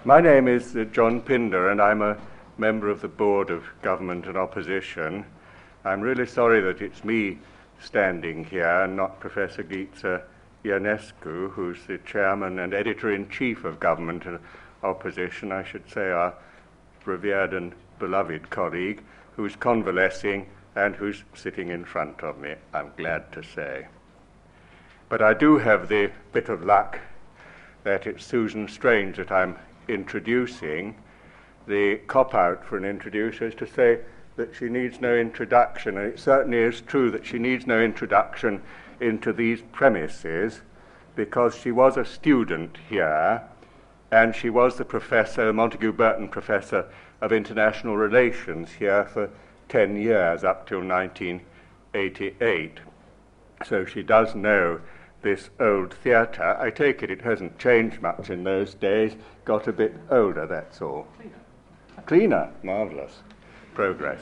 My name is John Pinder, and I'm a member of the Board of Government and Opposition. I'm really sorry that it's me standing here and not Professor Geetze Ionescu, who's the chairman and editor-in-chief of Government and Opposition, I should say our revered and beloved colleague, who's convalescing and who's sitting in front of me, I'm glad to say. But I do have the bit of luck that it's Susan Strange that I'm introducing. The cop-out for an introducer is to say that she needs no introduction, and it certainly is true that she needs no introduction into these premises, because she was a student here, and she was the professor, Montague Burton Professor of International Relations here for 10 years, up till 1988. So she does know this old theatre. I take it hasn't changed much in those days, got a bit older, that's all. Cleaner, marvellous. Progress.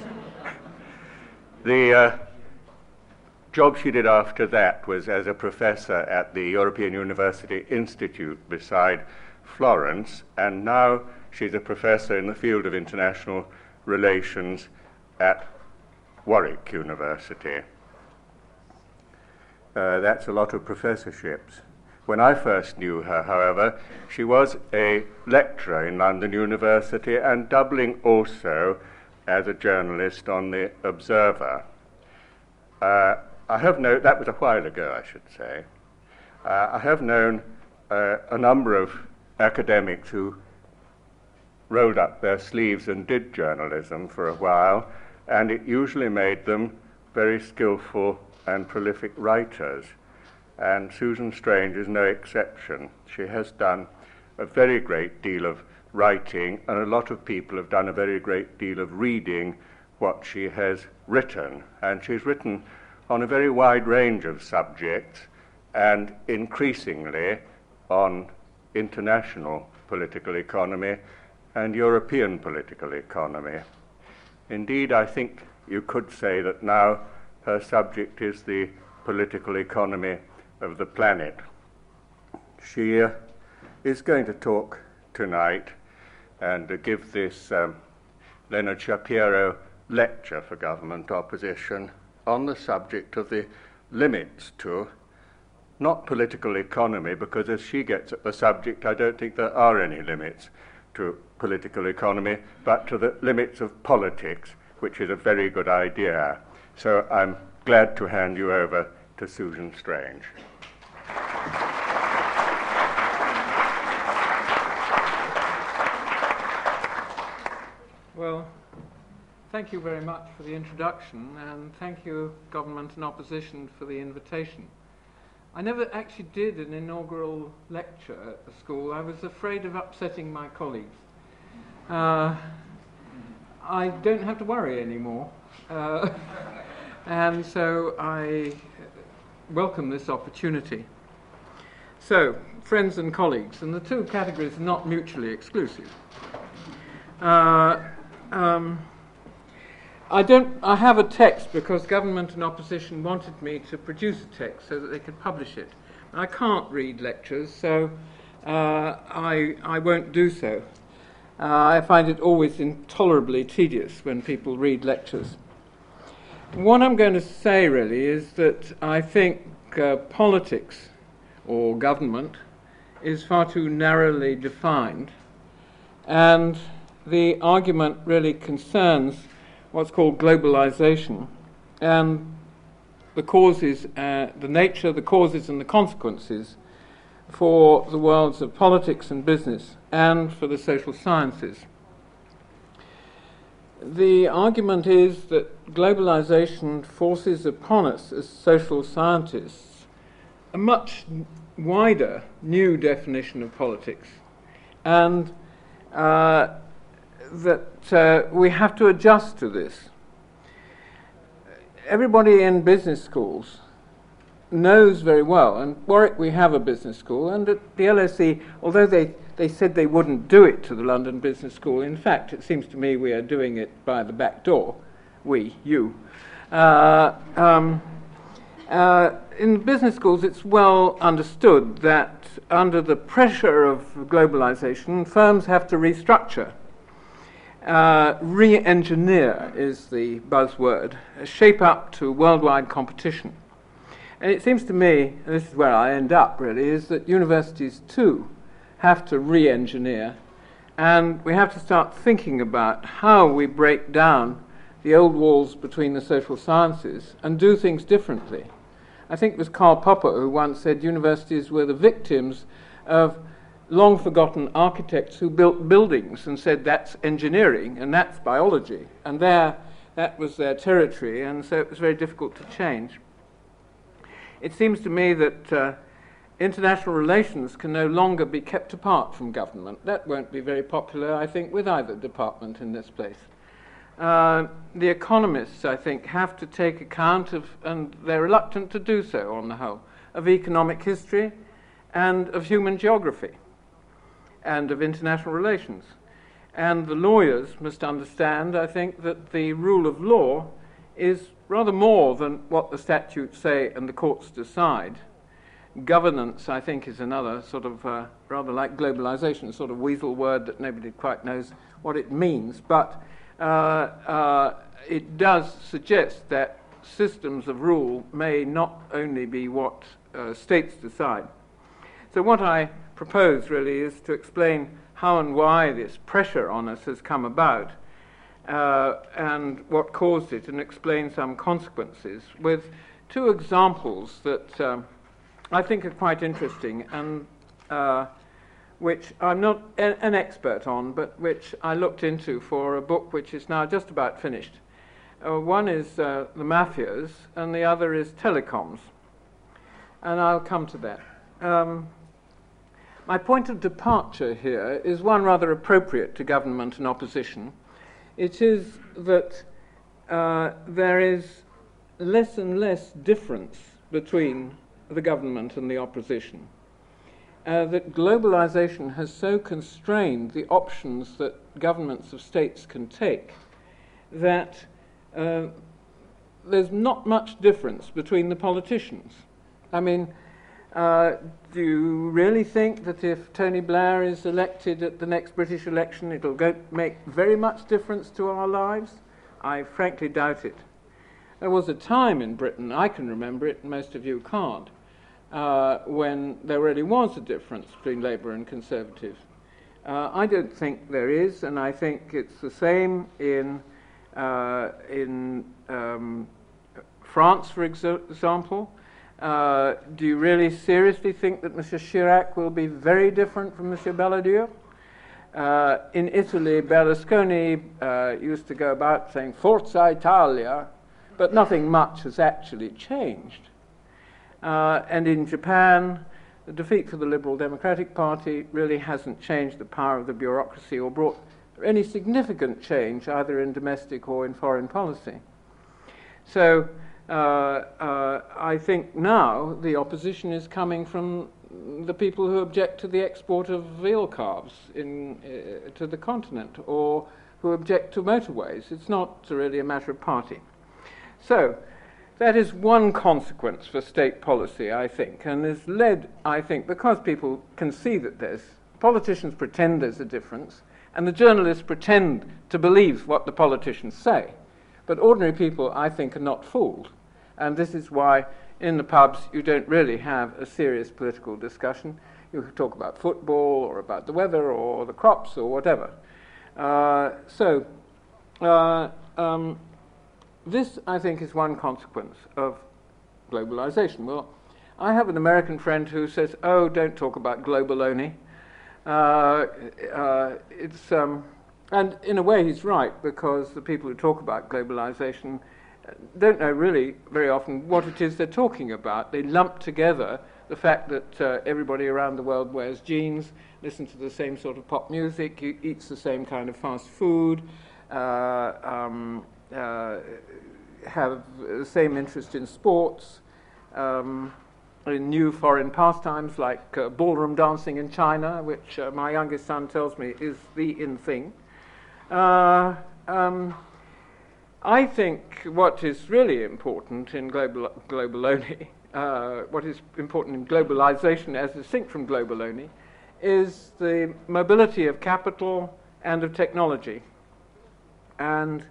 The job she did after that was as a professor at the European University Institute beside Florence, and now she's a professor in the field of international relations at Warwick University. That's a lot of professorships. When I first knew her, however, she was a lecturer in London University and doubling also as a journalist on the Observer. I have known, that was a while ago, I should say. I have known a number of academics who rolled up their sleeves and did journalism for a while, and it usually made them very skillful and prolific writers. And Susan Strange is no exception. She has done a very great deal of writing, and a lot of people have done a very great deal of reading what she has written. And she's written on a very wide range of subjects, and increasingly on international political economy and European political economy. Indeed, I think you could say that now her subject is the political economy of the planet. She is going to talk tonight and give this Leonard Shapiro lecture for government opposition on the subject of the limits to, not political economy, because as she gets at the subject, I don't think there are any limits to political economy, but to the limits of politics, which is a very good idea. So I'm glad to hand you over to Susan Strange. Well, thank you very much for the introduction, and thank you, Government and Opposition, for the invitation. I never actually did an inaugural lecture at the school. I was afraid of upsetting my colleagues. I don't have to worry anymore. And so I welcome this opportunity. So, friends and colleagues, and the two categories are not mutually exclusive. I have a text because Government and Opposition wanted me to produce a text so that they could publish it. I can't read lectures, so I won't do so. I find it always intolerably tedious when people read lectures. What I'm going to say really is that I think politics or government is far too narrowly defined, and the argument really concerns what's called globalization and the causes, the nature, the causes and the consequences for the worlds of politics and business and for the social sciences. The argument is that globalization forces upon us as social scientists a much wider new definition of politics, and that we have to adjust to this. Everybody in business schools knows very well, and Warwick we have a business school, and at the LSE, although they said they wouldn't do it to the London Business School, in fact it seems to me we are doing it by the back door, you. And In business schools, it's well understood that under the pressure of globalization, firms have to restructure. Re-engineer is the buzzword, shape up to worldwide competition. And it seems to me, and this is where I end up really, is that universities too have to re-engineer, and we have to start thinking about how we break down the old walls between the social sciences and do things differently. I think it was Karl Popper who once said universities were the victims of long-forgotten architects who built buildings and said that's engineering and that's biology, and that was their territory, and so it was very difficult to change. It seems to me that international relations can no longer be kept apart from government. That won't be very popular, I think, with either department in this place. The economists, I think, have to take account of, and they're reluctant to do so on the whole, of economic history and of human geography and of international relations. And the lawyers must understand, I think, that the rule of law is rather more than what the statutes say and the courts decide. Governance, I think, is another sort of, rather like globalization, a sort of weasel word that nobody quite knows what it means, but it does suggest that systems of rule may not only be what states decide. So what I propose really is to explain how and why this pressure on us has come about and what caused it, and explain some consequences with two examples that I think are quite interesting and which I'm not an expert on, but which I looked into for a book which is now just about finished. One is the mafias, and the other is telecoms. And I'll come to that. My point of departure here is one rather appropriate to government and opposition. It is that there is less and less difference between the government and the opposition. That globalization has so constrained the options that governments of states can take that there's not much difference between the politicians. I mean, do you really think that if Tony Blair is elected at the next British election, it'll make very much difference to our lives? I frankly doubt it. There was a time in Britain, I can remember it, most of you can't, when there really was a difference between Labour and Conservative. I don't think there is, and I think it's the same in France, for example. Do you really seriously think that Mr. Chirac will be very different from Mr. Balladur? In Italy, Berlusconi used to go about saying Forza Italia, but nothing much has actually changed. And in Japan, the defeat for the Liberal Democratic Party really hasn't changed the power of the bureaucracy or brought any significant change either in domestic or in foreign policy. So I think now the opposition is coming from the people who object to the export of veal calves to the continent, or who object to motorways. It's not really a matter of party. So that is one consequence for state policy, I think, and is led, I think, because people can see that politicians pretend there's a difference, and the journalists pretend to believe what the politicians say. But ordinary people, I think, are not fooled. And this is why in the pubs you don't really have a serious political discussion. You talk about football or about the weather or the crops or whatever. This, I think, is one consequence of globalization. Well, I have an American friend who says, oh, don't talk about globaloney. And in a way he's right, because the people who talk about globalization don't know really very often what it is they're talking about. They lump together the fact that everybody around the world wears jeans, listens to the same sort of pop music, eats the same kind of fast food, have the same interest in sports, in new foreign pastimes like ballroom dancing in China, which my youngest son tells me is the in thing. I think what is really important in globaloney, what is important in globalization as distinct from globaloney, is the mobility of capital and of technology. And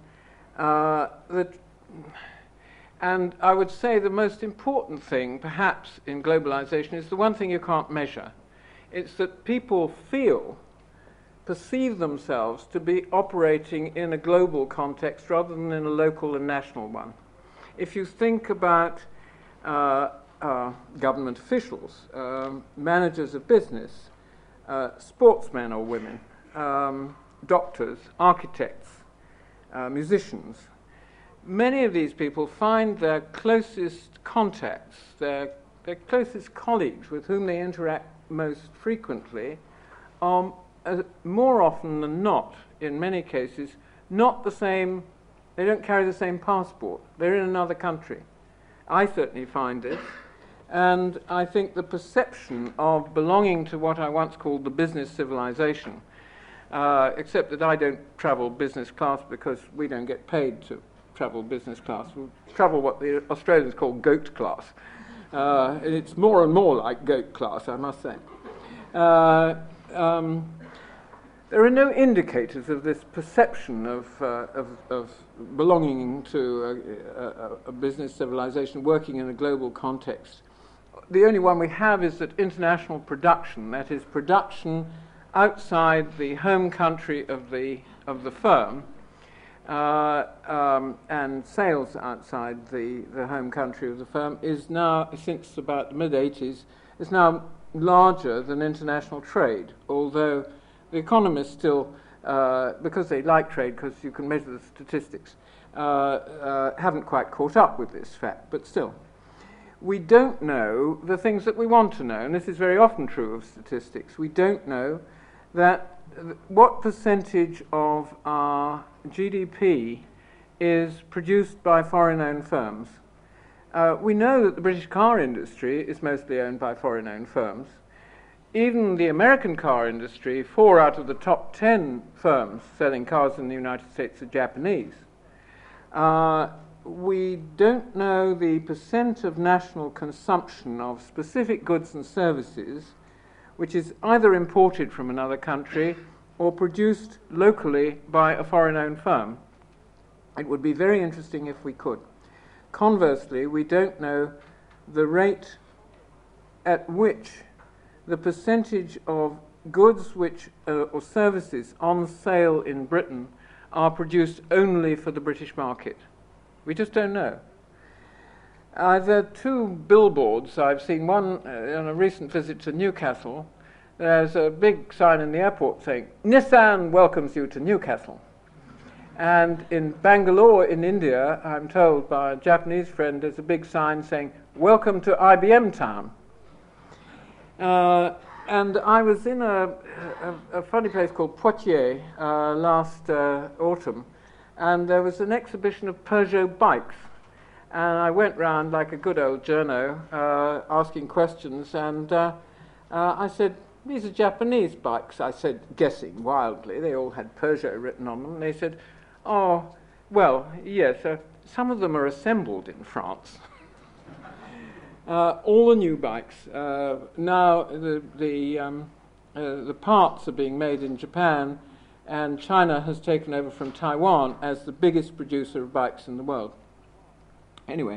and I would say the most important thing, perhaps, in globalization is the one thing you can't measure. It's that people perceive themselves to be operating in a global context rather than in a local and national one. If you think about government officials, managers of business, sportsmen or women, doctors, architects, musicians, many of these people find their closest contacts, their closest colleagues with whom they interact most frequently more often than not, in many cases, not the same, they don't carry the same passport. They're in another country. I certainly find this. And I think the perception of belonging to what I once called the business civilization, except that I don't travel business class because we don't get paid to travel business class. We travel what the Australians call goat class. It's more and more like goat class, I must say. There are no indicators of this perception of belonging to a business civilization, working in a global context. The only one we have is that international production, that is production outside the home country of the firm, and sales outside the home country of the firm is now, since about the mid-80s, is now larger than international trade, although the economists still, because they like trade, because you can measure the statistics, haven't quite caught up with this fact, but still. We don't know the things that we want to know, and this is very often true of statistics. We don't know that what percentage of our GDP is produced by foreign-owned firms. We know that the British car industry is mostly owned by foreign-owned firms. Even the American car industry, 4 out of the top 10 firms selling cars in the United States are Japanese. We don't know the percent of national consumption of specific goods and services which is either imported from another country or produced locally by a foreign-owned firm. It would be very interesting if we could. Conversely, we don't know the rate at which the percentage of goods which or services on sale in Britain are produced only for the British market. We just don't know. There are 2 billboards I've seen. One on a recent visit to Newcastle. There's a big sign in the airport saying, "Nissan welcomes you to Newcastle." And in Bangalore in India, I'm told by a Japanese friend, there's a big sign saying, "Welcome to IBM Town." And I was in a funny place called Poitiers last autumn, and there was an exhibition of Peugeot bikes. And I went round like a good old journo, asking questions, and I said, "These are Japanese bikes," I said, guessing wildly. They all had Peugeot written on them. And they said, "Oh, well, yes, some of them are assembled in France." All the new bikes. Now the parts are being made in Japan, and China has taken over from Taiwan as the biggest producer of bikes in the world. Anyway,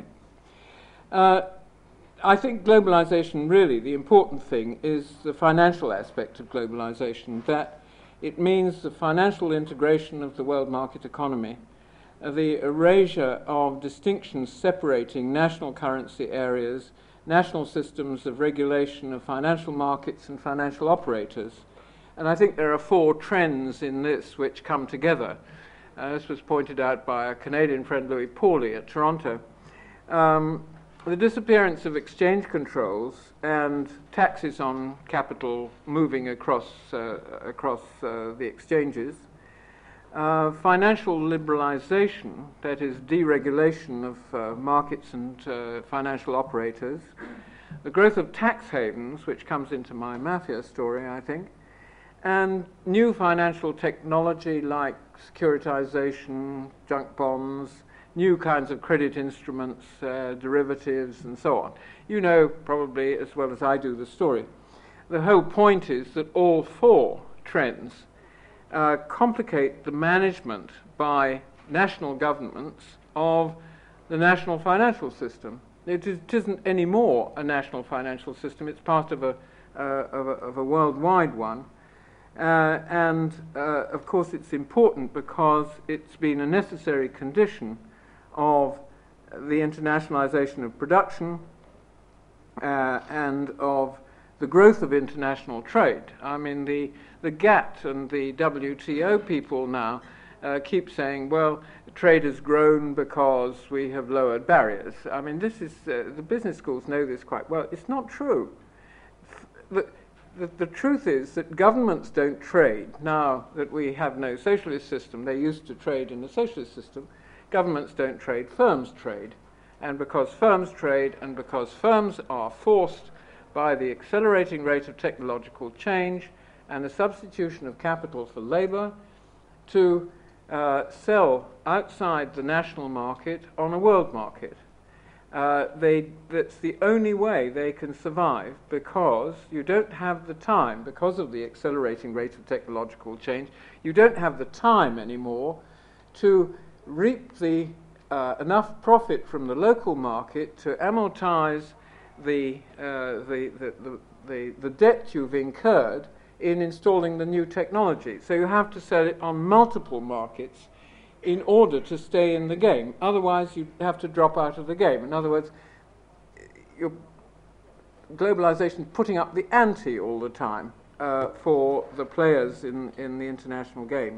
I think globalization, really, the important thing is the financial aspect of globalization, that it means the financial integration of the world market economy, the erasure of distinctions separating national currency areas, national systems of regulation of financial markets and financial operators. And I think there are 4 trends in this which come together. This was pointed out by a Canadian friend, Louis Pauly, at Toronto. The disappearance of exchange controls and taxes on capital moving across the exchanges, financial liberalization, that is deregulation of markets and financial operators, the growth of tax havens, which comes into my mafia story, I think, And new financial technology like securitization, junk bonds, new kinds of credit instruments, derivatives, and so on. You know probably as well as I do the story. The whole point is that all four trends complicate the management by national governments of the national financial system. It isn't anymore a national financial system. It's part of a worldwide one. Of course, it's important because it's been a necessary condition of the internationalization of production and of the growth of international trade. I mean, the GATT and the WTO people now keep saying, well, trade has grown because we have lowered barriers. I mean, this is the business schools know this quite well. It's not true. The truth is that governments don't trade now that we have no socialist system. They used to trade in the socialist system. Governments don't trade, firms trade. And because firms trade and because firms are forced by the accelerating rate of technological change and the substitution of capital for labor to sell outside the national market on a world market. That's the only way they can survive, because you don't have the time, because of the accelerating rate of technological change, you don't have the time anymore to reap the enough profit from the local market to amortize the debt you've incurred in installing the new technology. So you have to sell it on multiple markets in order to stay in the game. Otherwise, you have to drop out of the game. In other words, your globalization is putting up the ante all the time for the players in the international game.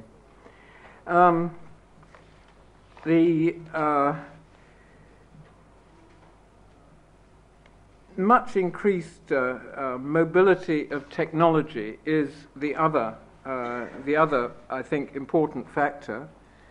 Much increased mobility of technology is the other, I think, important factor.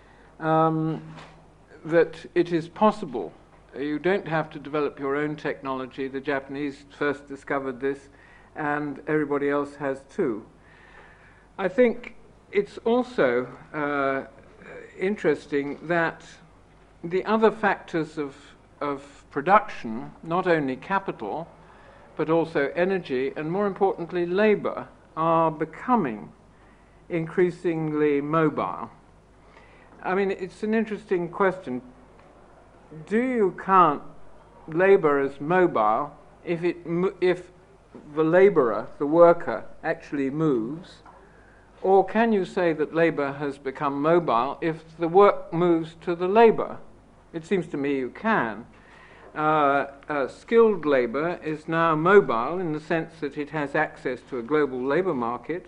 That it is possible. You don't have to develop your own technology. The Japanese first discovered this, and everybody else has too. I think it's also interesting that the other factors of production, not only capital, but also energy, and more importantly labor, are becoming increasingly mobile. I mean, it's an interesting question. Do you count labor as mobile if the laborer, the worker, actually moves? Or can you say that labor has become mobile if the work moves to the labor? It seems to me you can. Skilled labor is now mobile in the sense that it has access to a global labor market.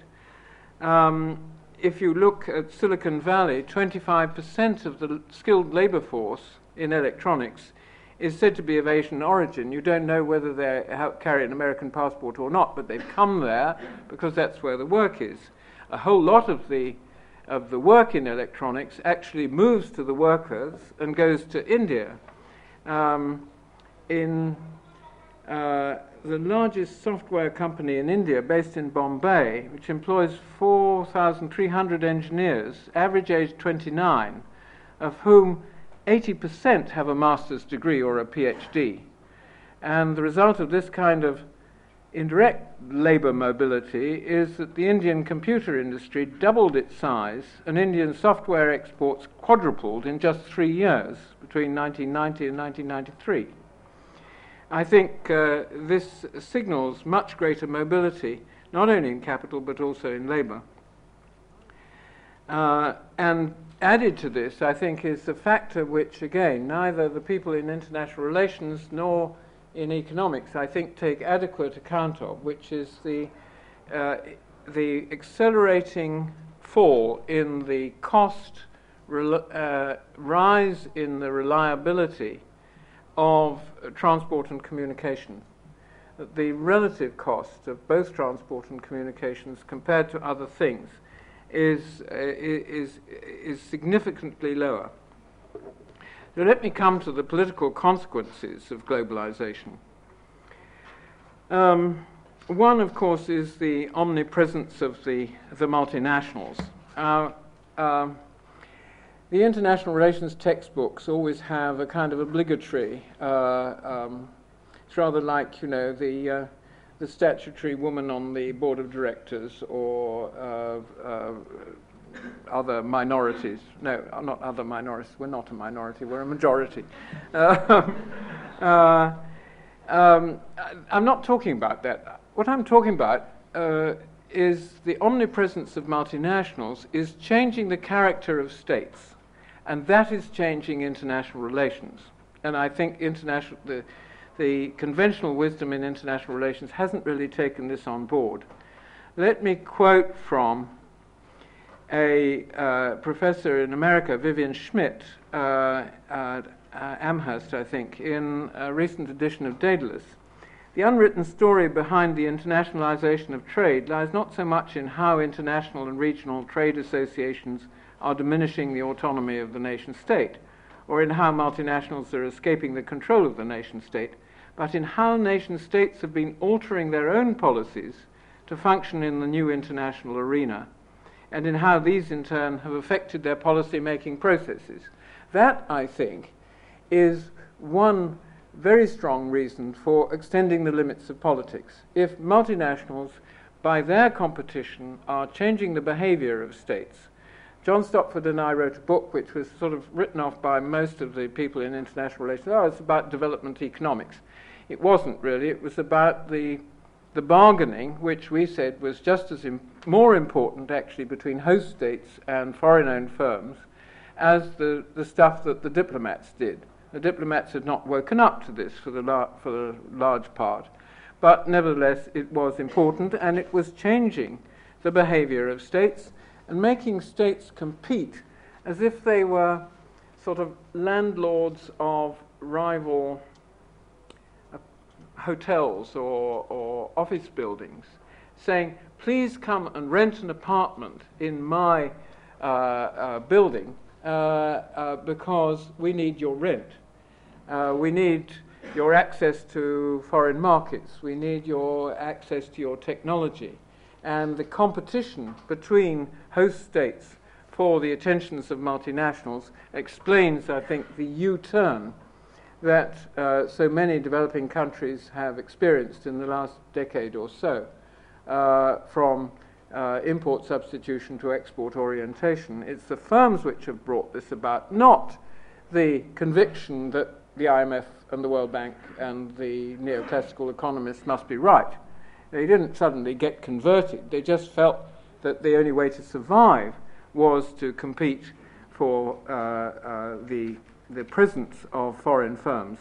If you look at Silicon Valley, 25% of the skilled labor force in electronics is said to be of Asian origin. You don't know whether they carry an American passport or not, but they've come there because that's where the work is. A whole lot of the work in electronics actually moves to the workers and goes to India. The largest software company in India, based in Bombay, which employs 4,300 engineers, average age 29, of whom 80% have a master's degree or a PhD. And the result of this kind of indirect labor mobility is that the Indian computer industry doubled its size and Indian software exports quadrupled in just 3 years, between 1990 and 1993. I think this signals much greater mobility, not only in capital but also in labor. And added to this, I think, is a factor which, again, neither the people in international relations nor in economics, I think, take adequate account of, which is the accelerating fall in the cost, rise in the reliability of transport and communication. The relative cost of both transport and communications compared to other things is significantly lower. So let me come to the political consequences of globalization. One, of course, is the omnipresence of the multinationals. The international relations textbooks always have a kind of obligatory. It's rather like, you know, the statutory woman on the board of directors, or other minorities. No, not other minorities. We're not a minority. We're a majority. I'm not talking about that. What I'm talking about is the omnipresence of multinationals is changing the character of states, and that is changing international relations. And I think the conventional wisdom in international relations hasn't really taken this on board. Let me quote from a professor in America, Vivian Schmidt, Amherst, I think, in a recent edition of Daedalus. The unwritten story behind the internationalization of trade lies not so much in how international and regional trade associations are diminishing the autonomy of the nation state, or in how multinationals are escaping the control of the nation state, but in how nation states have been altering their own policies to function in the new international arena, and in how these in turn have affected their policy-making processes. That, I think, is one very strong reason for extending the limits of politics. If multinationals, by their competition, are changing the behavior of states. John Stopford and I wrote a book which was sort of written off by most of the people in international relations. Oh, it's about development economics. It wasn't really. It was about the bargaining, which we said was just as more important, actually, between host states and foreign-owned firms as the stuff that the diplomats did. The diplomats had not woken up to this for the large part, but nevertheless it was important, and it was changing the behavior of states and making states compete as if they were sort of landlords of rival hotels or office buildings, saying, please come and rent an apartment in my building because we need your rent. We need your access to foreign markets. We need your access to your technology. And the competition between host states for the attentions of multinationals explains, I think, the U-turn that so many developing countries have experienced in the last decade or so, from import substitution to export orientation. It's the firms which have brought this about, not the conviction that the IMF and the World Bank and the neoclassical economists must be right. They didn't suddenly get converted. They just felt that the only way to survive was to compete for the presence of foreign firms.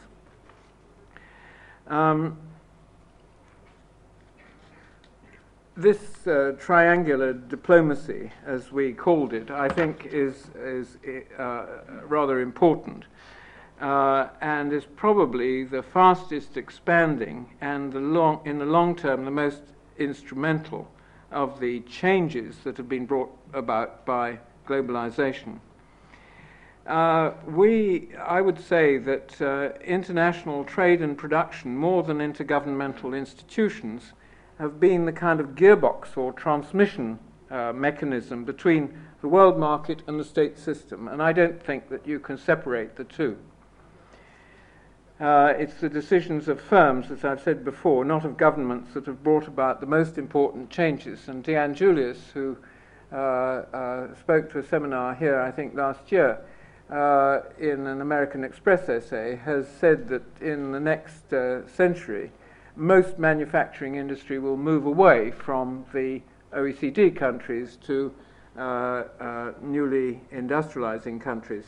This triangular diplomacy, as we called it, I think is rather important, and is probably the fastest expanding and in the long term the most instrumental of the changes that have been brought about by globalization. I would say that international trade and production, more than intergovernmental institutions, have been the kind of gearbox or transmission mechanism between the world market and the state system, and I don't think that you can separate the two. It's the decisions of firms, as I've said before, not of governments, that have brought about the most important changes. And Deanne Julius, who spoke to a seminar here, I think, last year, in an American Express essay, has said that in the next century, most manufacturing industry will move away from the OECD countries to newly industrializing countries.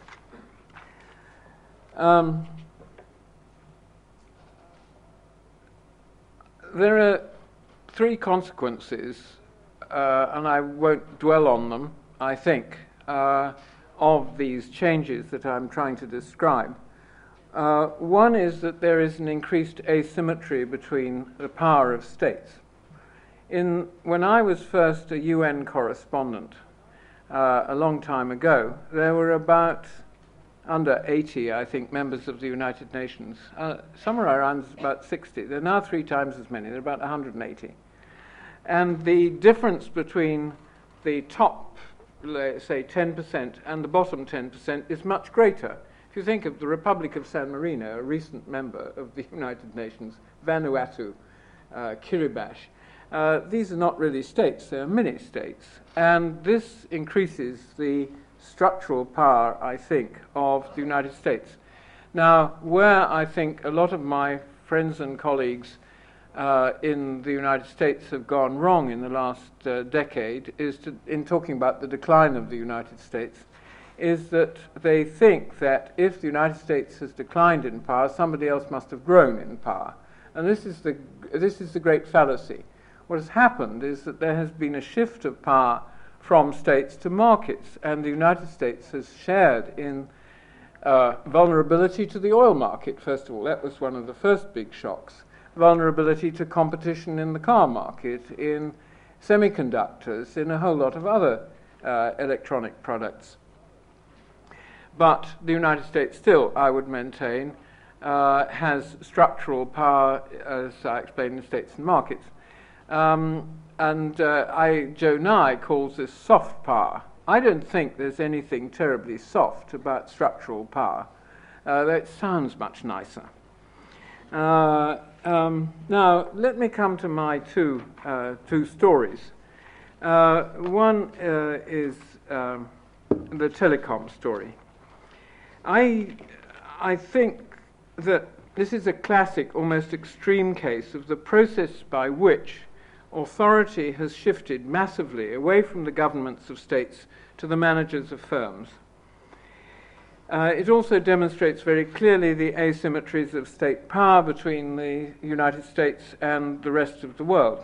There are three consequences, and I won't dwell on them, I think, of these changes that I'm trying to describe. One is that there is an increased asymmetry between the power of states. When I was first a UN correspondent a long time ago, there were about under 80, I think, members of the United Nations. Somewhere around about 60. There are now 3 times as many. There are about 180. And the difference between the top, let's say, 10% and the bottom 10% is much greater. If you think of the Republic of San Marino, a recent member of the United Nations, Vanuatu, Kiribati, these are not really states, they're mini-states. And this increases the structural power, I think, of the United States. Now, where I think a lot of my friends and colleagues in the United States have gone wrong in the last decade is in talking about the decline of the United States, is that they think that if the United States has declined in power, somebody else must have grown in power. And this is the great fallacy. What has happened is that there has been a shift of power from states to markets, and the United States has shared in vulnerability to the oil market, first of all. That was one of the first big shocks. Vulnerability to competition in the car market, in semiconductors, in a whole lot of other electronic products. But the United States still, I would maintain, has structural power, as I explained, in states and markets. Joe Nye calls this soft power. I don't think there's anything terribly soft about structural power. It sounds much nicer. Now, let me come to my two stories. One is the telecom story. I think that this is a classic, almost extreme case of the process by which authority has shifted massively away from the governments of states to the managers of firms. It also demonstrates very clearly the asymmetries of state power between the United States and the rest of the world.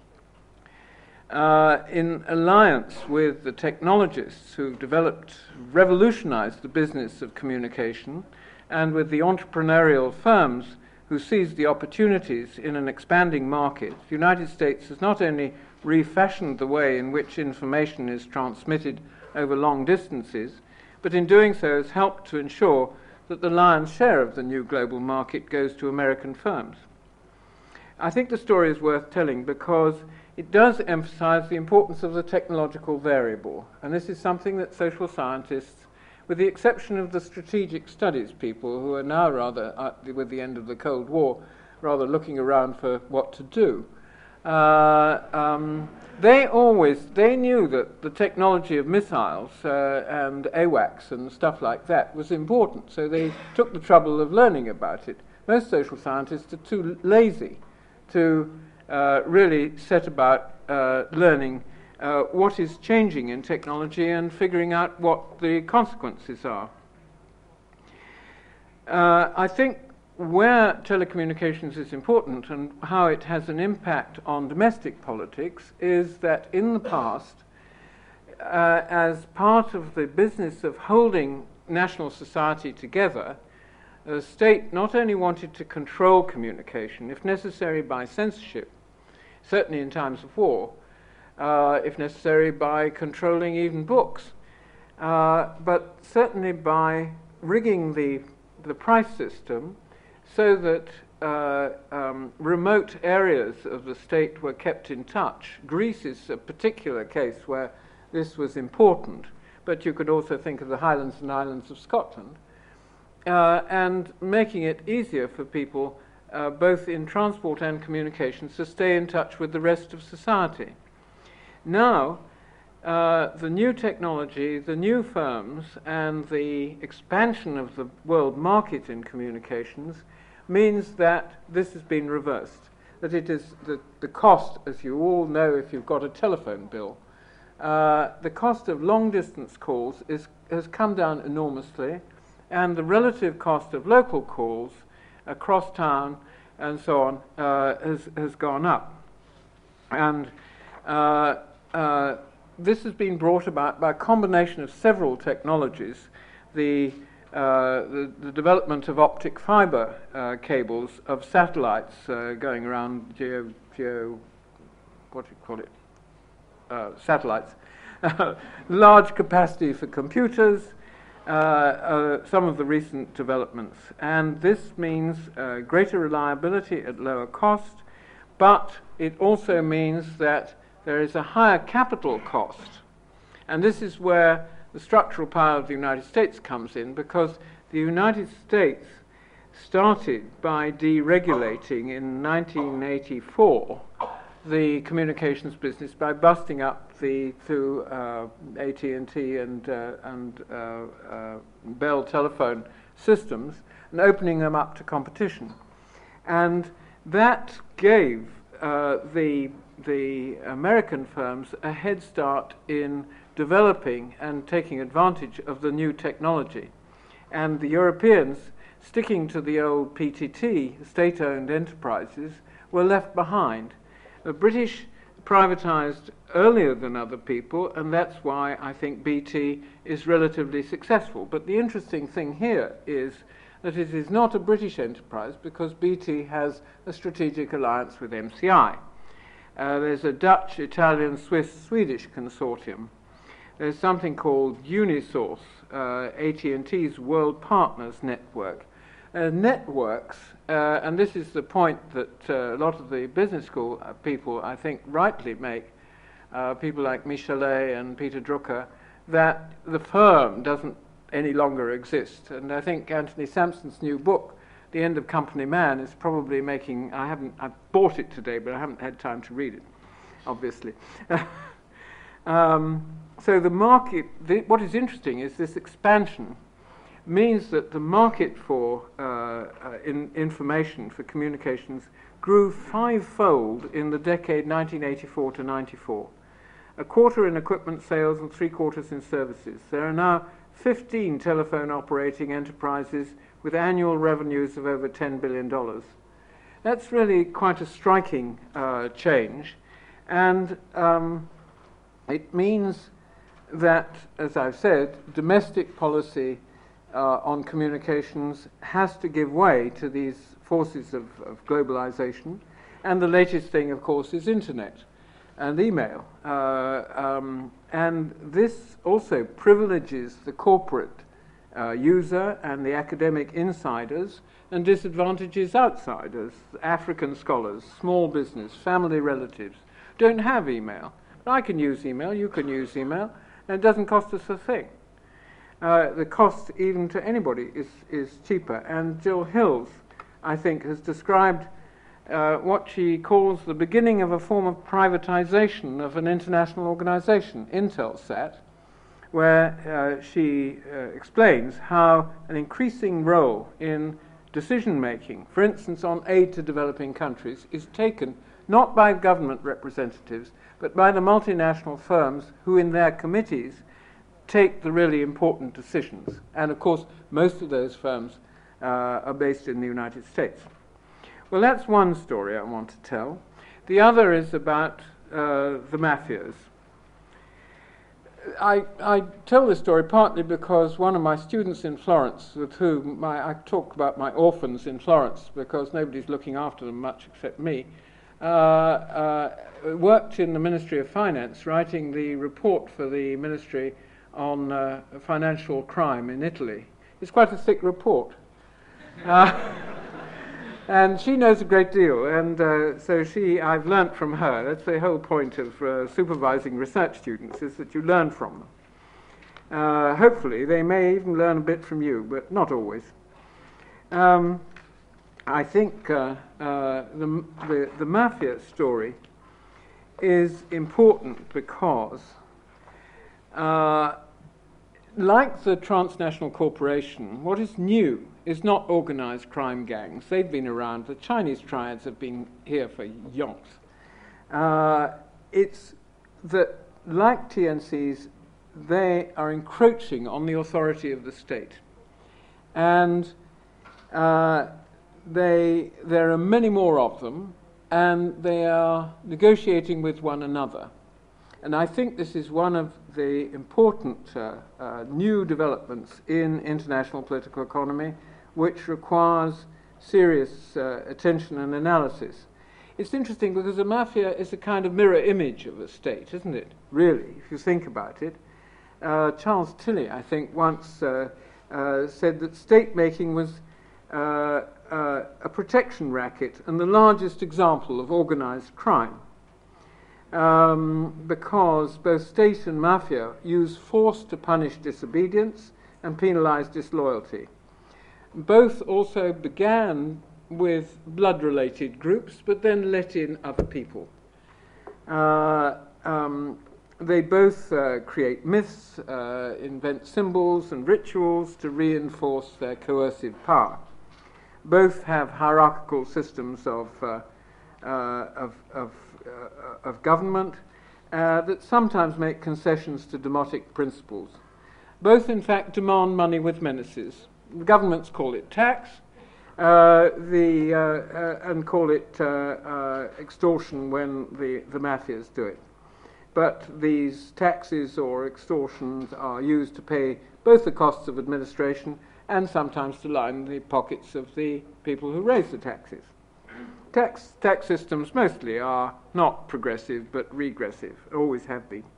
In alliance with the technologists who've revolutionized the business of communication, and with the entrepreneurial firms who seized the opportunities in an expanding market, the United States has not only refashioned the way in which information is transmitted over long distances, but in doing so has helped to ensure that the lion's share of the new global market goes to American firms. I think the story is worth telling because it does emphasize the importance of the technological variable, and this is something that social scientists, with the exception of the strategic studies people who are now rather, with the end of the Cold War, rather looking around for what to do, they knew that the technology of missiles and AWACS and stuff like that was important, so they took the trouble of learning about it. Most social scientists are too lazy to really set about learning what is changing in technology and figuring out what the consequences are. I think where telecommunications is important and how it has an impact on domestic politics is that in the past, as part of the business of holding national society together, the state not only wanted to control communication, if necessary by censorship, certainly in times of war, if necessary by controlling even books, but certainly by rigging the price system so that remote areas of the state were kept in touch. Greece is a particular case where this was important, but you could also think of the Highlands and Islands of Scotland, and making it easier for people, both in transport and communications, to stay in touch with the rest of society. Now, the new technology, the new firms, and the expansion of the world market in communications means that this has been reversed, that it is the cost, as you all know if you've got a telephone bill, the cost of long-distance calls has come down enormously, and the relative cost of local calls across town and so on has gone up. And this has been brought about by a combination of several technologies. The development of optic fiber cables, of satellites going around satellites, large capacity for computers, some of the recent developments. And this means greater reliability at lower cost, but it also means that there is a higher capital cost. And this is where the structural power of the United States comes in, because the United States started by deregulating in 1984 the communications business by busting up through AT&T and Bell telephone systems and opening them up to competition. And that gave the American firms a head start in developing and taking advantage of the new technology. And the Europeans, sticking to the old PTT, state-owned enterprises, were left behind. The British privatized earlier than other people, and that's why I think BT is relatively successful. But the interesting thing here is that it is not a British enterprise, because BT has a strategic alliance with MCI. There's a Dutch, Italian, Swiss, Swedish consortium. There's something called Unisource, AT&T's World Partners Network. Networks, and this is the point that a lot of the business school people, I think, rightly make, people like Michelet and Peter Drucker, that the firm doesn't any longer exist. And I think Anthony Sampson's new book, The End of Company Man, is probably making, I've bought it today, but I haven't had time to read it, obviously. So the market, what is interesting is this expansion means that the market for information, for communications, grew fivefold in the decade 1984 to 94. A quarter in equipment sales and 3/4 in services. There are now 15 telephone operating enterprises with annual revenues of over $10 billion. That's really quite a striking change, and it means that, as I've said, domestic policy on communications has to give way to these forces of globalization. And the latest thing, of course, is internet and email. And this also privileges the corporate user and the academic insiders and disadvantages outsiders. African scholars, small business, family relatives don't have email. I can use email, you can use email, and it doesn't cost us a thing. The cost even to anybody is cheaper. And Jill Hills, I think, has described what she calls the beginning of a form of privatization of an international organization, Intelsat, where she explains how an increasing role in decision-making, for instance on aid to developing countries, is taken not by government representatives, but by the multinational firms who in their committees take the really important decisions. And of course, most of those firms are based in the United States. Well, that's one story I want to tell. The other is about the mafias. I tell this story partly because one of my students in Florence, with whom I talk about my orphans in Florence because nobody's looking after them much except me, worked in the Ministry of Finance writing the report for the Ministry on financial crime in Italy. It's quite a thick report. And she knows a great deal, and so I've learnt from her. That's the whole point of supervising research students, is that you learn from them. Hopefully, they may even learn a bit from you, but not always. I think the mafia story is important because, like the transnational corporation, what is new is not organized crime gangs. They've been around. The Chinese triads have been here for yonks. It's that, like TNCs, they are encroaching on the authority of the state. And there are many more of them, and they are negotiating with one another. And I think this is one of the important new developments in international political economy, which requires serious attention and analysis. It's interesting because the mafia is a kind of mirror image of a state, isn't it? Really, if you think about it. Charles Tilley, I think, once said that state-making was a protection racket and the largest example of organized crime, because both state and mafia use force to punish disobedience and penalize disloyalty. Both also began with blood-related groups, but then let in other people. They both create myths, invent symbols and rituals to reinforce their coercive power. Both have hierarchical systems of government that sometimes make concessions to democratic principles. Both, in fact, demand money with menaces. The governments call it tax, and call it extortion when the mafias do it. But these taxes or extortions are used to pay both the costs of administration and sometimes to line the pockets of the people who raise the taxes. Tax systems mostly are not progressive but regressive, always have been.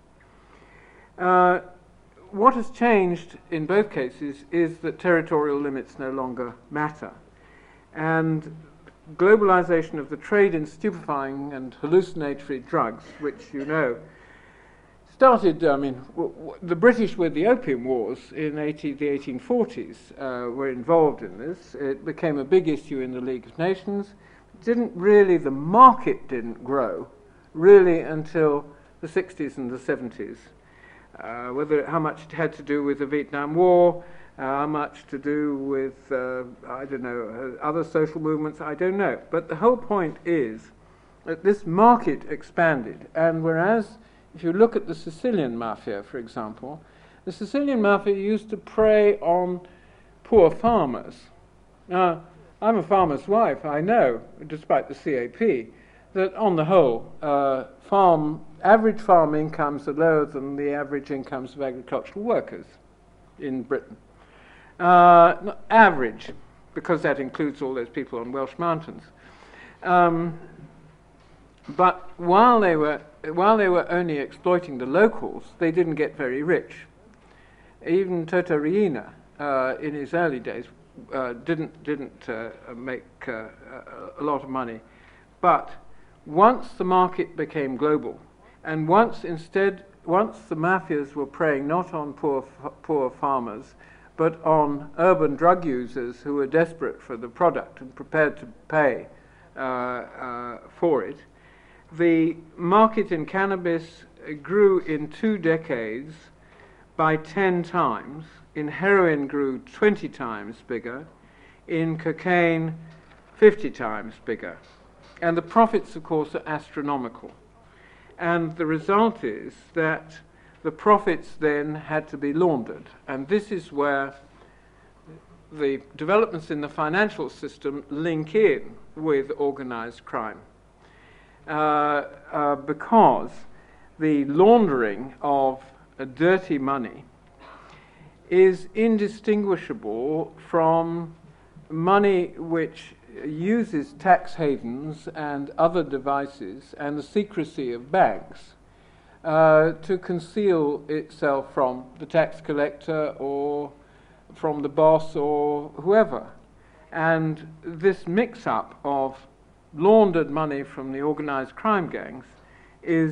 What has changed in both cases is that territorial limits no longer matter. And globalization of the trade in stupefying and hallucinatory drugs, which you know, started, the British with the Opium Wars in the 1840s were involved in this. It became a big issue in the League of Nations. The market didn't grow really until the 60s and the 70s. How much it had to do with the Vietnam War, how much to do with, other social movements, I don't know. But the whole point is that this market expanded, and whereas if you look at the Sicilian mafia, for example, the Sicilian mafia used to prey on poor farmers. Now, I'm a farmer's wife. I know, despite the CAP, that on the whole, average farm incomes are lower than the average incomes of agricultural workers in Britain. Average, because that includes all those people on Welsh mountains. But while they were only exploiting the locals, they didn't get very rich. Even Toto Riina, in his early days, didn't make a lot of money. But once the market became global, and once the mafias were preying not on poor farmers, but on urban drug users who were desperate for the product and prepared to pay for it, the market in cannabis grew in 2 decades by 10 times. In heroin grew 20 times bigger. In cocaine, 50 times bigger. And the profits, of course, are astronomical. And the result is that the profits then had to be laundered. And this is where the developments in the financial system link in with organized crime. Because the laundering of dirty money is indistinguishable from money which uses tax havens and other devices and the secrecy of banks to conceal itself from the tax collector or from the boss or whoever. And this mix-up of laundered money from the organized crime gangs is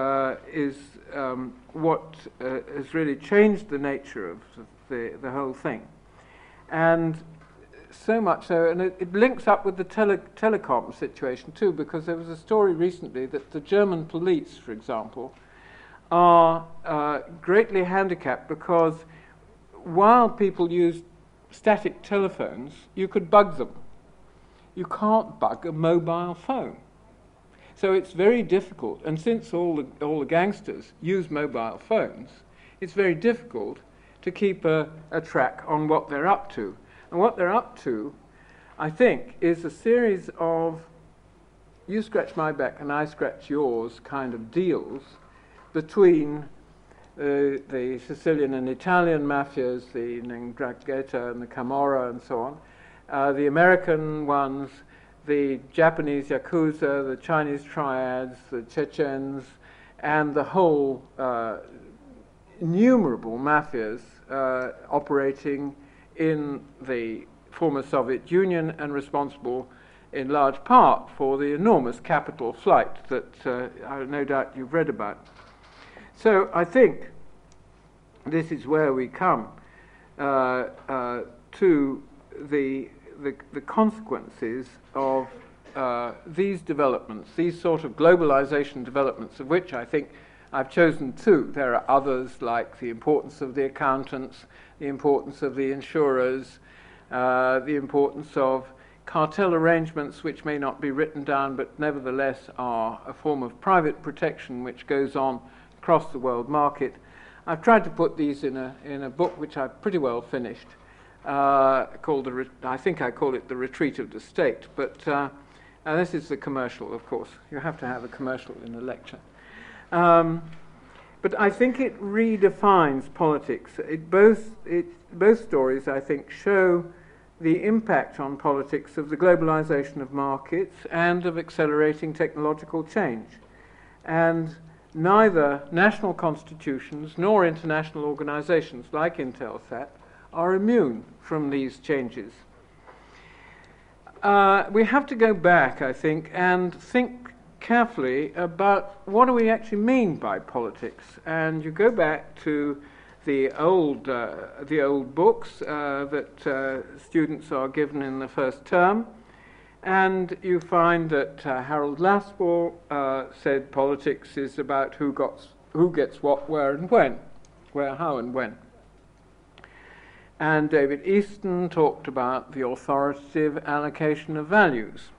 what has really changed the nature of the whole thing. And so much so, and it links up with the telecom situation too, because there was a story recently that the German police, for example, are greatly handicapped because while people use static telephones, you could bug them. You can't bug a mobile phone. So it's very difficult, and since all the gangsters use mobile phones, it's very difficult to keep a track on what they're up to. And what they're up to, I think, is a series of you scratch my back and I scratch yours kind of deals between the Sicilian and Italian mafias, the 'Ndrangheta and the Camorra and so on, the American ones, the Japanese Yakuza, the Chinese triads, the Chechens, and the whole innumerable mafias operating in the former Soviet Union and responsible in large part for the enormous capital flight that no doubt you've read about. So I think this is where we come to the consequences of these developments, these sort of globalization developments, of which I think I've chosen two. There are others, like the importance of the accountants, the importance of the insurers, the importance of cartel arrangements which may not be written down but nevertheless are a form of private protection which goes on across the world market. I've tried to put these in a book which I've pretty well finished, called I think I call it The Retreat of the State, but this is the commercial, of course. You have to have a commercial in a lecture. But I think it redefines politics. Both stories, I think, show the impact on politics of the globalization of markets and of accelerating technological change. And neither national constitutions nor international organizations like Intelsat are immune from these changes. We have to go back, I think, and think carefully about what do we actually mean by politics. And you go back to the old books that students are given in the first term, and you find that Harold Lasswell said politics is about who gets what, where, and when, where, how, and when. And David Easton talked about the authoritative allocation of values.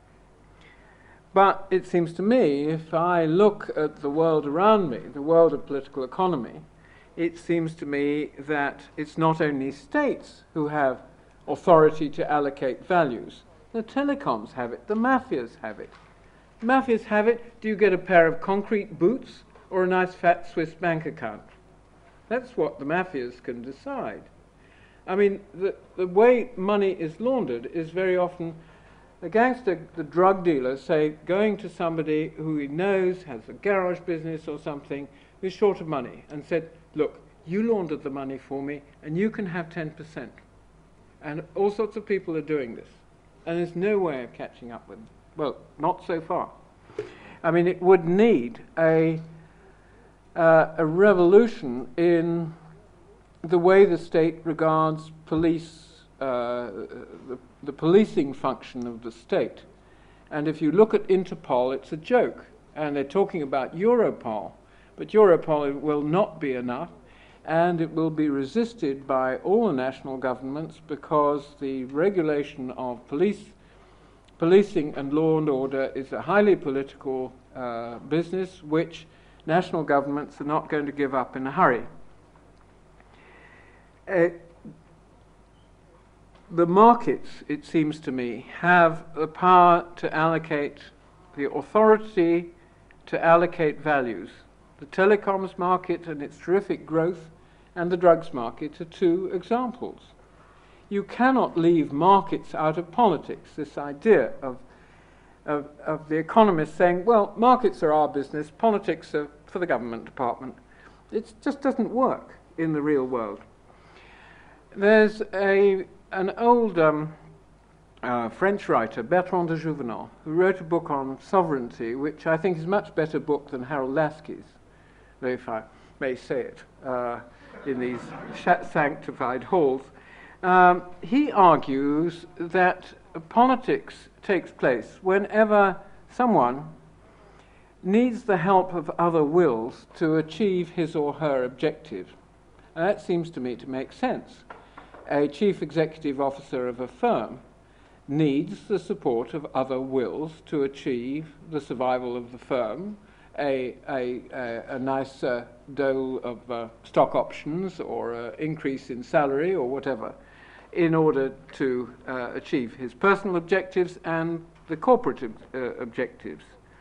But it seems to me, if I look at the world around me, the world of political economy, it seems to me that it's not only states who have authority to allocate values. The telecoms have it, the mafias have it. The mafias have it. Do you get a pair of concrete boots or a nice fat Swiss bank account? That's what the mafias can decide. I mean, the way money is laundered is very often the gangster, the drug dealer, say, going to somebody who he knows has a garage business or something, who's short of money, and said, look, you laundered the money for me, and you can have 10%. And all sorts of people are doing this. And there's no way of catching up with them. Well, not so far. I mean, it would need a revolution in the way the state regards police, the policing function of the state. And if you look at Interpol, it's a joke. And they're talking about Europol. But Europol will not be enough, and it will be resisted by all the national governments because the regulation of policing and law and order is a highly political business which national governments are not going to give up in a hurry. The markets, it seems to me, have the power to allocate, the authority to allocate values. The telecoms market and its terrific growth and the drugs market are two examples. You cannot leave markets out of politics, this idea of the economists saying, well, markets are our business, politics are for the government department. It just doesn't work in the real world. There's an old French writer, Bertrand de Jouvenel, who wrote a book on sovereignty, which I think is a much better book than Harold Laski's, if I may say it, in these sanctified halls. He argues that politics takes place whenever someone needs the help of other wills to achieve his or her objective. And that seems to me to make sense. A chief executive officer of a firm needs the support of other wills to achieve the survival of the firm, a nice dole of stock options or an increase in salary or whatever, in order to achieve his personal objectives and the corporate objectives.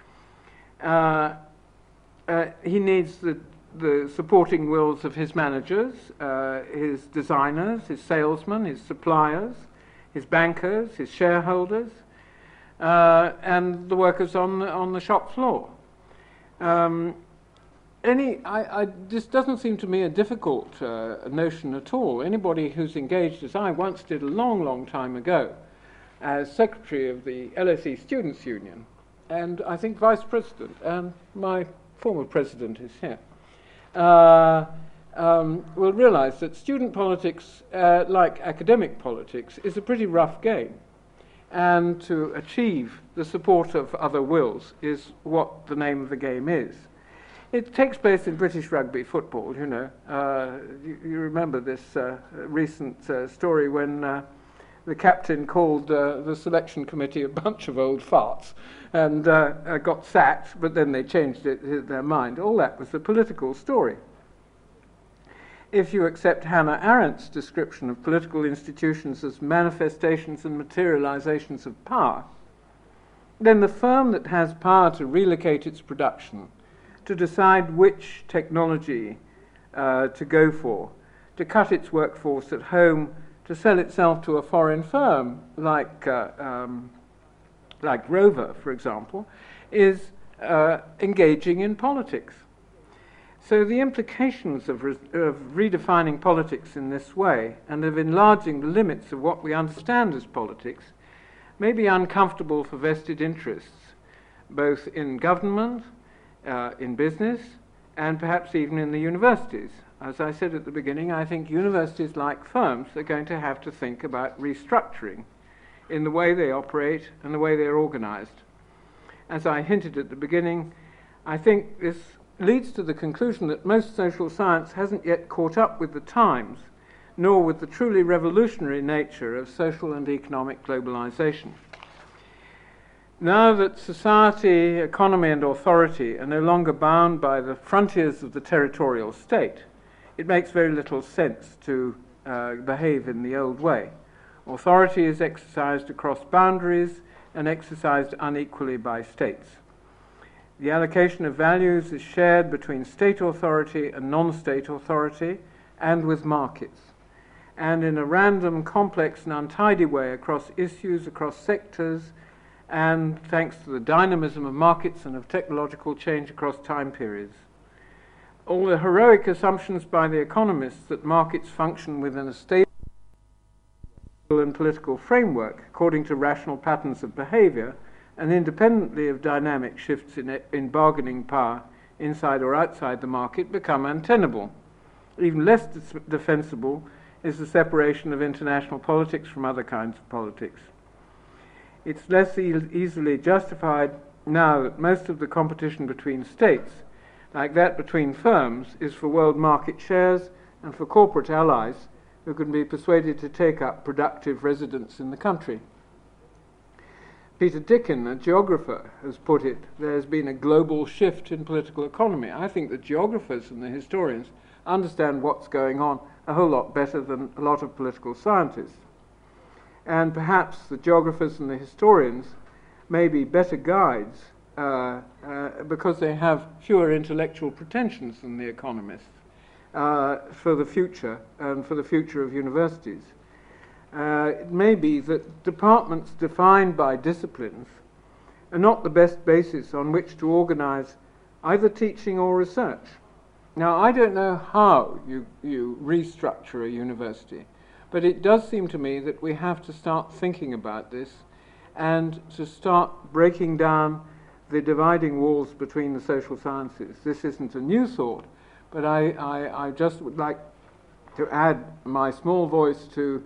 He needs the supporting wills of his managers, his designers, his salesmen, his suppliers, his bankers, his shareholders, and the workers on the shop floor. this doesn't seem to me a difficult notion at all. Anybody who's engaged, as I once did a long, long time ago, as secretary of the LSE Students' Union, and I think vice president, and my former president is here, will realize that student politics, like academic politics, is a pretty rough game. And to achieve the support of other wills is what the name of the game is. It takes place in British rugby football, you know. You remember this recent story when the captain called the selection committee a bunch of old farts and got sacked, but then they changed their mind. All that was a political story. If you accept Hannah Arendt's description of political institutions as manifestations and materializations of power, then the firm that has power to relocate its production, to decide which technology to go for, to cut its workforce at home, to sell itself to a foreign firm like Rover, for example, is engaging in politics. So the implications of redefining politics in this way and of enlarging the limits of what we understand as politics may be uncomfortable for vested interests, both in government, in business, and perhaps even in the universities. As I said at the beginning, I think universities, like firms, are going to have to think about restructuring in the way they operate and the way they're organized. As I hinted at the beginning, I think this leads to the conclusion that most social science hasn't yet caught up with the times, nor with the truly revolutionary nature of social and economic globalization. Now that society, economy, and authority are no longer bound by the frontiers of the territorial state, it makes very little sense to behave in the old way. Authority is exercised across boundaries and exercised unequally by states. The allocation of values is shared between state authority and non-state authority and with markets, and in a random, complex, and untidy way across issues, across sectors, and thanks to the dynamism of markets and of technological change across time periods. All the heroic assumptions by the economists that markets function within a stable and political framework according to rational patterns of behavior and independently of dynamic shifts in bargaining power inside or outside the market become untenable. Even less defensible is the separation of international politics from other kinds of politics. It's less easily justified now that most of the competition between states, like that between firms, is for world market shares and for corporate allies who can be persuaded to take up productive residence in the country. Peter Dickin, a geographer, has put it, there has been a global shift in political economy. I think the geographers and the historians understand what's going on a whole lot better than a lot of political scientists. And perhaps the geographers and the historians may be better guides because they have fewer intellectual pretensions than the economists for the future and for the future of universities. It may be that departments defined by disciplines are not the best basis on which to organize either teaching or research. Now, I don't know how you restructure a university, but it does seem to me that we have to start thinking about this and to start breaking down the dividing walls between the social sciences. This isn't a new thought, but I just would like to add my small voice to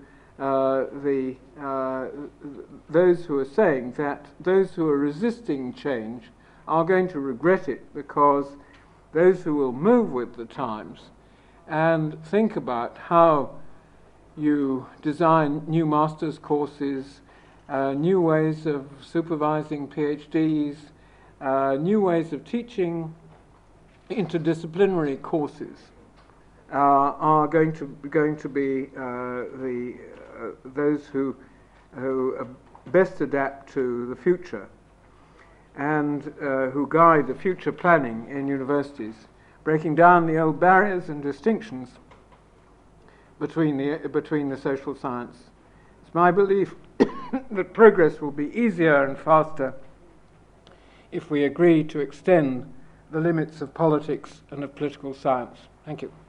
those who are saying that those who are resisting change are going to regret it, because those who will move with the times and think about how you design new master's courses, new ways of supervising PhDs, new ways of teaching interdisciplinary courses are going to be those who best adapt to the future and who guide the future planning in universities, breaking down the old barriers and distinctions between the social science. It's my belief that progress will be easier and faster if we agree to extend the limits of politics and of political science. Thank you.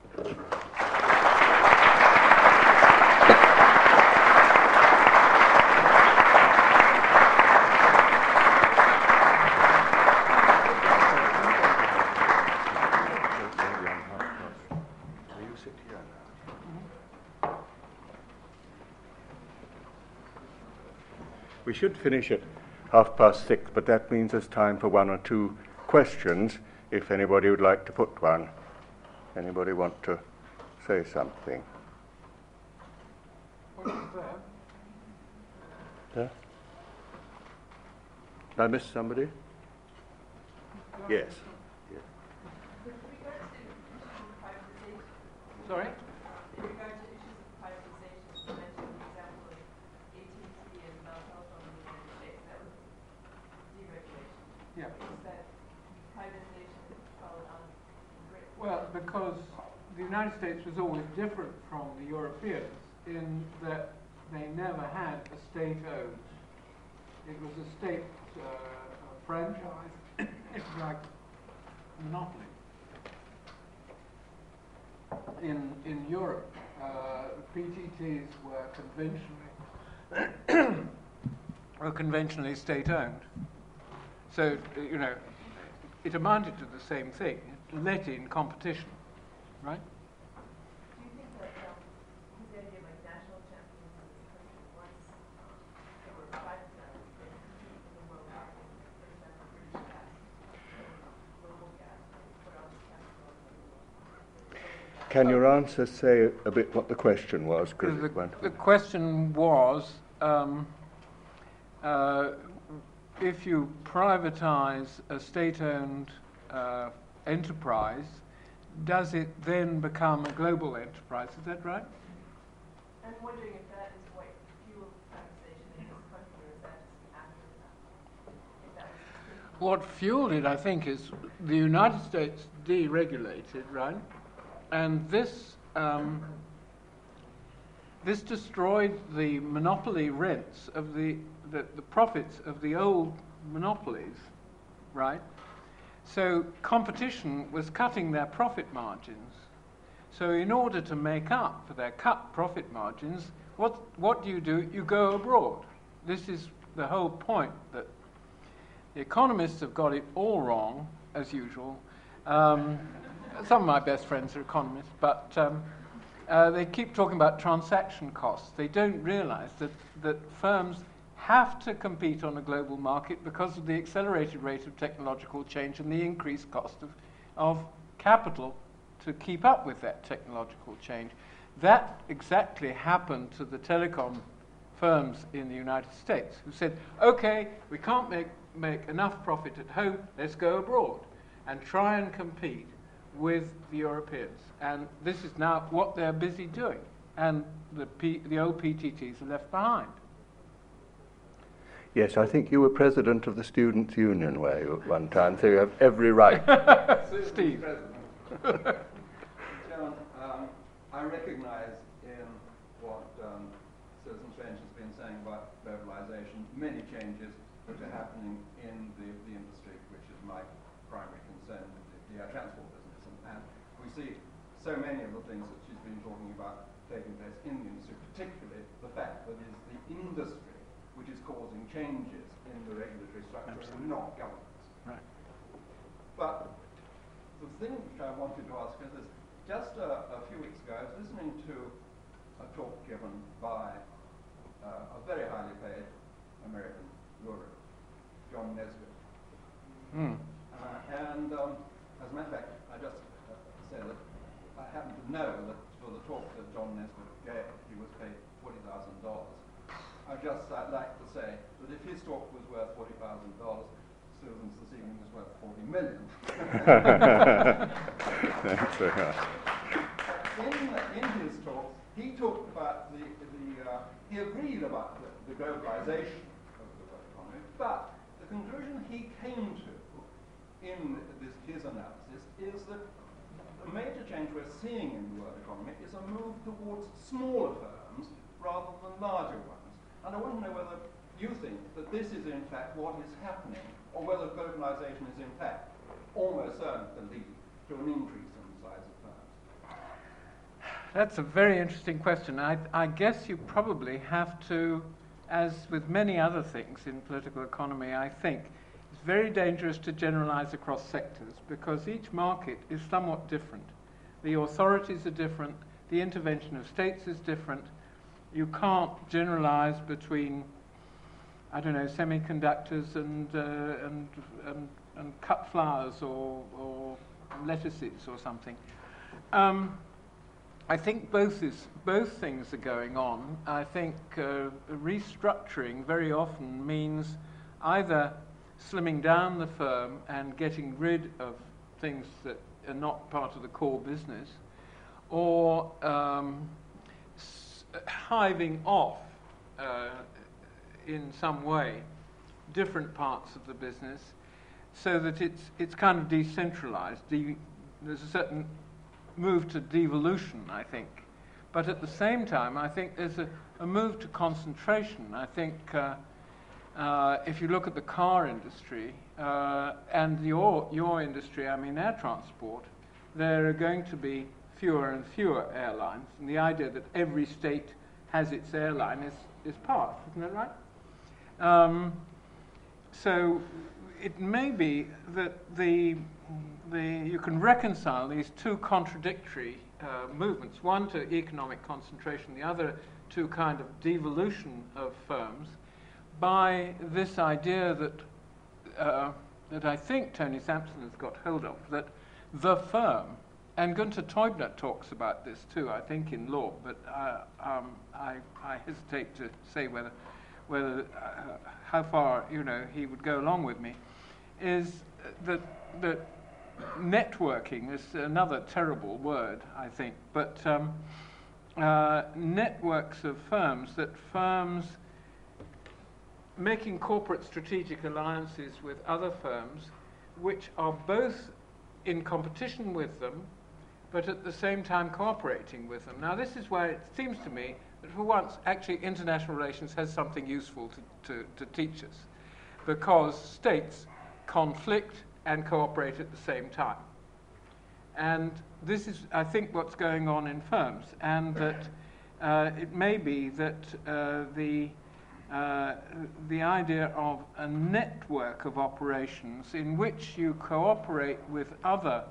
We should finish at 6:30, but that means there's time for one or two questions, if anybody would like to put one. Anybody want to say something? What is There? Did I miss somebody? Yes. Sorry? In regard to issues of privatization, you mentioned the example of AT&T and Bell Telephone in the United States. That was deregulation. Yeah. Is that privatization followed on in Britain? Well, because the United States was always different from the Europeans in that they never had a state-owned. It was a state franchise, if you like, monopoly. In Europe, PTTs were conventionally state-owned. So, you know, it amounted to the same thing. It let in competition, right? Do you think that the idea of like national champions in this country, once they were privatized, they compete in the world market, for example, British Gas, global gas, put all the capital in the world. Can your answer say a bit what the question was? The question was, if you privatize a state-owned enterprise, does it then become a global enterprise? Is that right? I'm wondering if that is what fueled privatization in this country, or is that just after that? If that was What fueled it, I think, is the United States deregulated, right? And this this destroyed the monopoly rents of the profits of the old monopolies, right? So competition was cutting their profit margins. So in order to make up for their cut profit margins, what do? You go abroad. This is the whole point, that the economists have got it all wrong, as usual. Some of my best friends are economists, but they keep talking about transaction costs. They don't realize that firms have to compete on a global market because of the accelerated rate of technological change and the increased cost of capital to keep up with that technological change. That exactly happened to the telecom firms in the United States, who said, okay, we can't make enough profit at home, let's go abroad and try and compete with the Europeans. And this is now what they're busy doing. And the old PTTs are left behind. Yes, I think you were president of the Students' Union at one time, so you have every right. Steve. Chairman, I recognise in what Citizen Strange has been saying about globalisation, many changes that are happening in the industry, which is my primary concern, the air transport business. And we see so many of the things that she's been talking about taking place in the industry, particularly the fact that it's the industry which is causing changes in the regulatory structure and not governments. Right. But the thing which I wanted to ask is this. Just a few weeks ago, I was listening to a talk given by a very highly paid American lawyer, John Nesbitt. Mm. And as a matter of fact, I just say that I happen to know that for the talk that John Nesbitt gave, he was paid $40,000. I'd just like to say that if his talk was worth $40,000, Susan's this evening is worth $40 million. Thanks very much. In his talk, he talked about he agreed about the globalization of the world economy, but the conclusion he came to in his analysis is that the major change we're seeing in the world economy is a move towards smaller firms rather than larger ones. And I want to know whether you think that this is in fact what is happening, or whether globalization is in fact almost certain to lead to an increase in the size of firms? That's a very interesting question. I guess you probably have to, as with many other things in political economy, I think, it's very dangerous to generalize across sectors because each market is somewhat different. The authorities are different, the intervention of states is different. You can't generalize between, I don't know, semiconductors and cut flowers or lettuces or something. I think both things are going on. I think restructuring very often means either slimming down the firm and getting rid of things that are not part of the core business, or hiving off in some way different parts of the business so that it's kind of decentralized. There's a certain move to devolution, I think. But at the same time, I think there's a move to concentration. I think if you look at the car industry and your industry, I mean air transport, there are going to be fewer and fewer airlines. And the idea that every state has its airline is part, isn't that right? So it may be that you can reconcile these two contradictory movements, one to economic concentration, the other to kind of devolution of firms, by this idea that I think Tony Sampson has got hold of, that the firm, and Gunther Teubner talks about this too, I think, in law, but I hesitate to say whether how far he would go along with me, is that networking is another terrible word, I think, but networks of firms, that firms making corporate strategic alliances with other firms which are both in competition with them but at the same time cooperating with them. Now this is where it seems to me that for once actually international relations has something useful to teach us, because states conflict and cooperate at the same time. And this is, I think, what's going on in firms, and that it may be that the idea of a network of operations in which you cooperate with other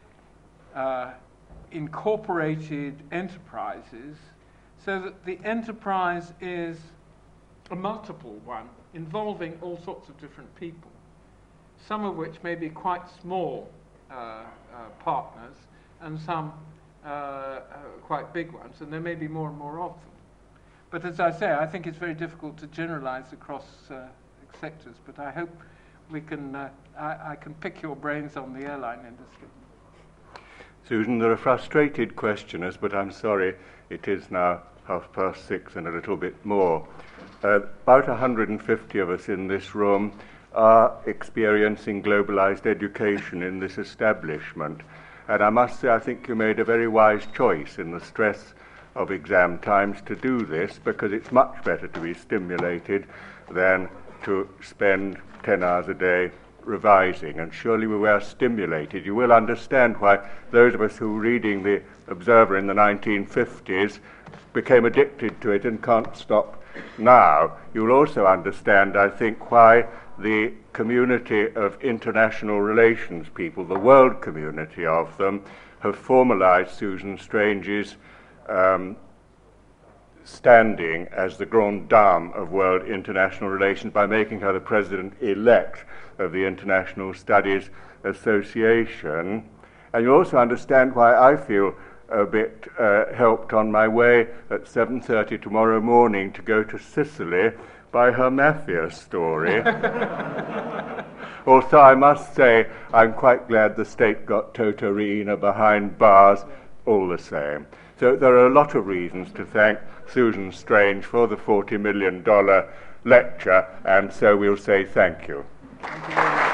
incorporated enterprises, so that the enterprise is a multiple one involving all sorts of different people, some of which may be quite small partners and some quite big ones, and there may be more and more of them. But as I say, I think it's very difficult to generalize across sectors, but I hope we can, I can pick your brains on the airline industry. Susan, there are frustrated questioners, but I'm sorry, it is now 6:30 and a little bit more. About 150 of us in this room are experiencing globalized education in this establishment. And I must say, I think you made a very wise choice in the stress of exam times to do this, because it's much better to be stimulated than to spend 10 hours a day revising. And surely we were stimulated. You will understand why those of us who were reading the Observer in the 1950s became addicted to it and can't stop now. You'll also understand, I think, why the community of international relations people, the world community of them, have formalized Susan Strange's standing as the grande dame of world international relations by making her the president-elect of the International Studies Association. And you also understand why I feel a bit helped on my way at 7:30 tomorrow morning to go to Sicily by her mafia story. Also, I must say, I'm quite glad the state got Toto Riina behind bars all the same. So there are a lot of reasons to thank Susan Strange for the $40 million lecture, and so we'll say thank you. Thank you very much.